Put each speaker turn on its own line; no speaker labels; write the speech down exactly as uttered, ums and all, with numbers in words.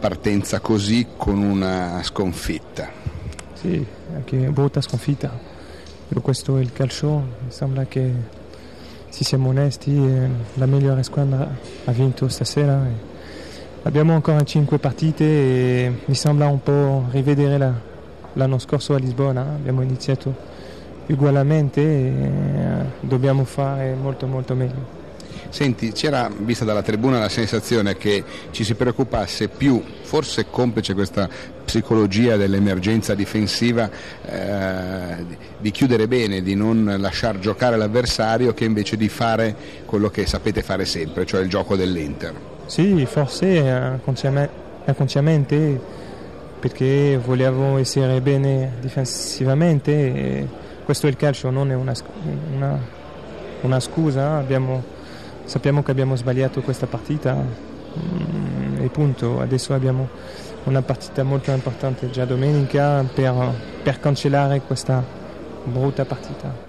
partenza così con una sconfitta.
Sì, anche brutta sconfitta, però questo è il calcio, mi sembra che se siamo onesti la migliore squadra ha vinto stasera. Abbiamo ancora cinque partite e mi sembra un po' rivedere la, l'anno scorso a Lisbona, abbiamo iniziato ugualmente e dobbiamo fare molto molto meglio.
Senti, c'era vista dalla tribuna la sensazione che ci si preoccupasse più, forse complice questa psicologia dell'emergenza difensiva, eh, di chiudere bene, di non lasciar giocare l'avversario, che invece di fare quello che sapete fare sempre, cioè il gioco dell'Inter.
Sì, forse inconsciamente, perché volevo essere bene difensivamente e questo è il calcio, non è una, una, una scusa. Abbiamo, sappiamo che abbiamo sbagliato questa partita e punto. Adesso abbiamo una partita molto importante già domenica per, per cancellare questa brutta partita.